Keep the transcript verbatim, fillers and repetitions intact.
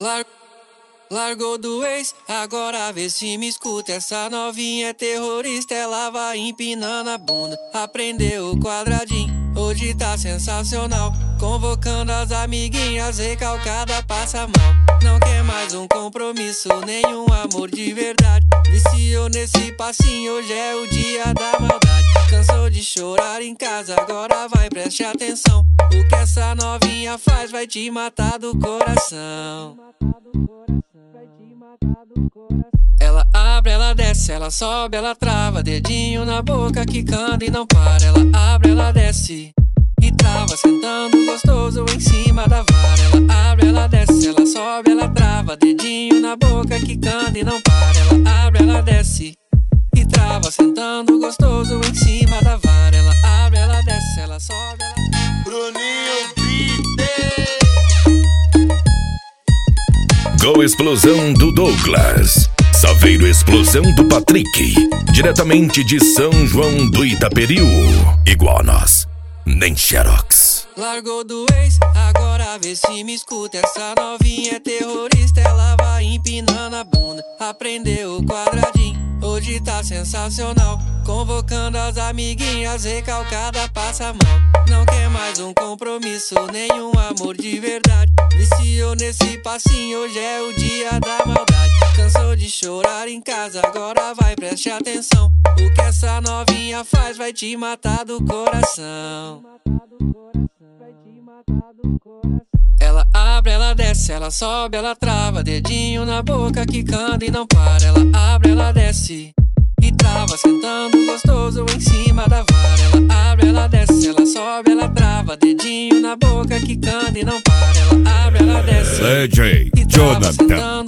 Lar... Largou do ex, agora vê se me escuta. Essa novinha é terrorista, ela vai empinando a bunda. Aprendeu o quadradinho, hoje tá sensacional. Convocando as amiguinhas, recalcada passa mal. Não quer mais um compromisso, nenhum amor de verdade. Viciou nesse passinho, hoje é o dia da maldade. Cansou de chorar em casa, agora vai, preste atenção. O que essa novinha faz vai te matar do coração. Ela abre, ela desce, ela sobe, ela trava. Dedinho na boca, quicando e não para. Ela abre, ela desce e trava, sentando gostoso em cima da vara. Ela abre, ela desce, ela sobe, ela trava. Dedinho na boca, quicando e não para. Ela abre, ela desce e trava, sentando gostoso em cima da vara. Ela abre, ela desce, ela sobe, ela... Bruninho Beat. Go Explosão do Douglas, Saveiro Explosão do Patrick, diretamente de São João do Itaperiú. Igual a nós, nem xerox. Largou do ex, agora vê se me escuta. Essa novinha é terrorista, ela vai empinando a bunda. Aprendeu o quadradinho, hoje tá sensacional. Convocando as amiguinhas, recalcada passa mal. Não quer mais um compromisso, nenhum amor de verdade. Viciou nesse passinho, hoje é o dia da maldade. Cansou de chorar em casa, agora vai, preste atenção. O que essa novinha faz vai te matar do coração. Ela abre, ela desce, ela sobe, ela trava. Dedinho na boca, quicando e não para. Ela abre, ela desce e trava, sentando gostoso em cima da vara. Ela abre, ela desce, ela sobe, ela trava. Dedinho na boca, quicando e não para. Ela abre, ela desce D J e trava, Jonathan. sentando